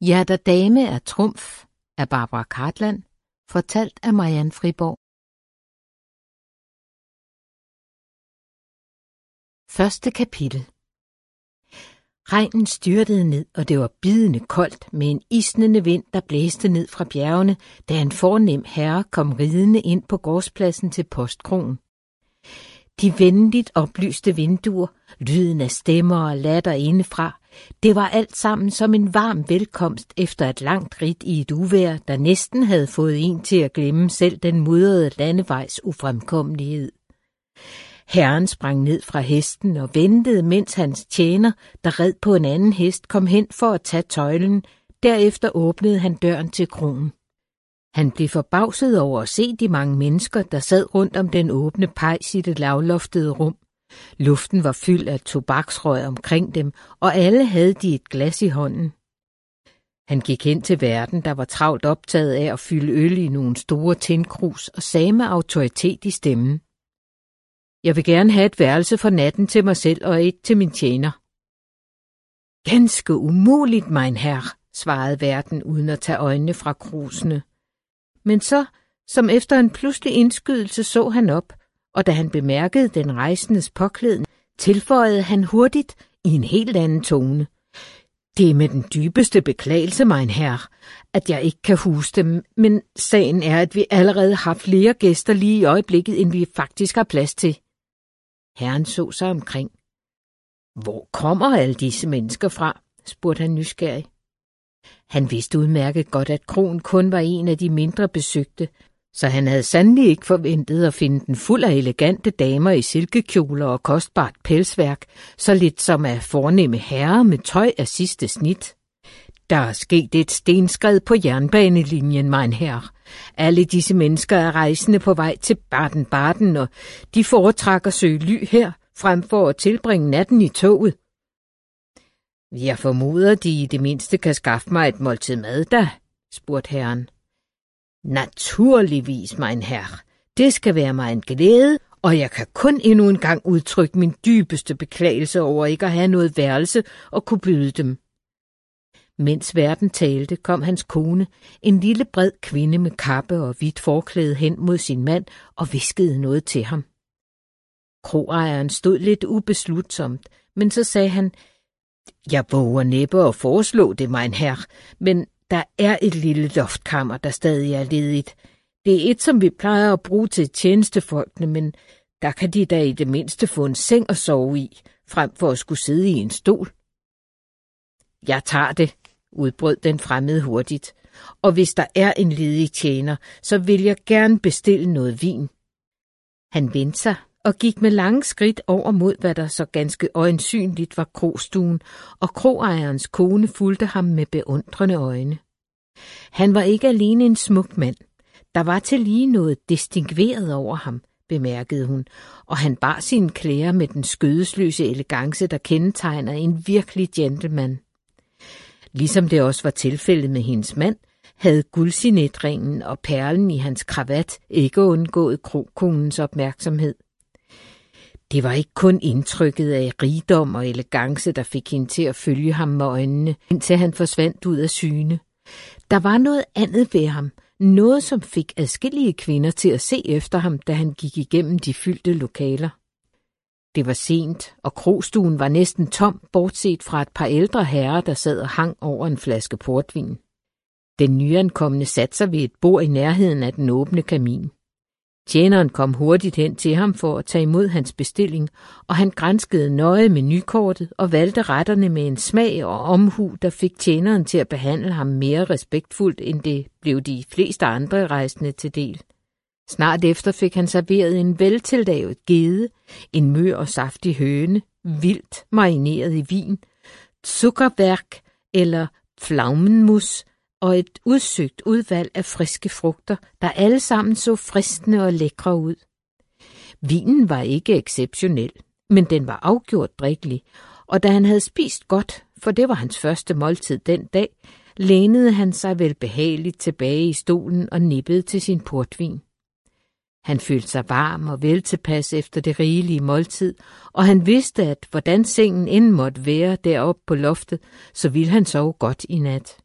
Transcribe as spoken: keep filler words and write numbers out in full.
Hjerter Dame er trumf af Barbara Cartland, fortalt af Marianne Friborg. Første kapitel. Regnen styrtede ned, og det var bidende koldt med en isnende vind, der blæste ned fra bjergene, da en fornem herre kom ridende ind på gårdspladsen til postkrogen. De venligt oplyste vinduer, lyden af stemmer og latter indefra, det var alt sammen som en varm velkomst efter et langt ridt i et uvejr, der næsten havde fået en til at glemme selv den mudrede landevejs ufremkommelighed. Herren sprang ned fra hesten og ventede, mens hans tjener, der red på en anden hest, kom hen for at tage tøjlen. Derefter åbnede han døren til krogen. Han blev forbavset over at se de mange mennesker, der sad rundt om den åbne pejs i det lavloftede rum. Luften var fyldt af tobaksrøg omkring dem, og alle havde de et glas i hånden. Han gik hen til værten, der var travlt optaget af at fylde øl i nogle store tindkrus, og sagde med autoritet i stemmen: Jeg vil gerne have et værelse for natten til mig selv og et til min tjener. Ganske umuligt, mein herre, svarede værten uden at tage øjnene fra krusene. Men så, som efter en pludselig indskydelse, så han op, og da han bemærkede den rejsendes påklædning, tilføjede han hurtigt i en helt anden tone: Det er med den dybeste beklagelse, mein herre, at jeg ikke kan huse dem, men sagen er, at vi allerede har flere gæster lige i øjeblikket, end vi faktisk har plads til. Herren så sig omkring. Hvor kommer alle disse mennesker fra? Spurgte han nysgerrig. Han vidste udmærket godt, at kroen kun var en af de mindre besøgte, så han havde sandelig ikke forventet at finde den fuld af elegante damer i silkekjoler og kostbart pelsværk, så lidt som af fornemme herrer med tøj af sidste snit. Der er sket et stenskred på jernbanelinjen, mein herre. Alle disse mennesker er rejsende på vej til Baden-Baden, og de foretrækker at søge ly her, frem for at tilbringe natten i toget. Jeg formoder, de i det mindste kan skaffe mig et måltid mad, da, spurgte herren. Naturligvis, mein herre. Det skal være mig en glæde, og jeg kan kun endnu en gang udtrykke min dybeste beklagelse over ikke at have noget værelse og kunne byde dem. Mens værten talte, kom hans kone, en lille bred kvinde med kappe og hvidt forklæde, hen mod sin mand og hviskede noget til ham. Kroejeren stod lidt ubeslutsomt, men så sagde han: Jeg våger næppe at foreslå det, mein herre, men der er et lille loftkammer, der stadig er ledigt. Det er et, som vi plejer at bruge til tjenestefolkene, men der kan de da i det mindste få en seng at sove i, frem for at skulle sidde i en stol. Jeg tager det, udbrød den fremmede hurtigt, og hvis der er en ledig tjener, så vil jeg gerne bestille noget vin. Han vendte sig og gik med lange skridt over mod, hvad der så ganske øjensynligt var krostuen, og kroejerens kone fulgte ham med beundrende øjne. Han var ikke alene en smuk mand. Der var til lige noget distingveret over ham, bemærkede hun, og han bar sine klæder med den skødesløse elegance, der kendetegner en virkelig gentleman. Ligesom det også var tilfældet med hendes mand, havde guldsignetringen og perlen i hans kravat ikke undgået krokonens opmærksomhed. Det var ikke kun indtrykket af rigdom og elegance, der fik hende til at følge ham med øjnene, indtil han forsvandt ud af syne. Der var noget andet ved ham, noget som fik adskillige kvinder til at se efter ham, da han gik igennem de fyldte lokaler. Det var sent, og krostuen var næsten tom, bortset fra et par ældre herrer, der sad og hang over en flaske portvin. Den nyankomne satte sig ved et bord i nærheden af den åbne kamin. Tjeneren kom hurtigt hen til ham for at tage imod hans bestilling, og han granskede nøje menukortet og valgte retterne med en smag og omhu, der fik tjeneren til at behandle ham mere respektfuldt, end det blev de fleste andre rejsende til del. Snart efter fik han serveret en veltillavet gede, en mør og saftig høne, vildt marineret i vin, zuckerværk eller pflaumenmus og et udsøgt udvalg af friske frugter, der alle sammen så fristende og lækre ud. Vinen var ikke exceptionel, men den var afgjort drikkelig, og da han havde spist godt, for det var hans første måltid den dag, lænede han sig vel behageligt tilbage i stolen og nippede til sin portvin. Han følte sig varm og veltilpas efter det rigelige måltid, og han vidste, at hvordan sengen end måtte være deroppe på loftet, så ville han sove godt i nat.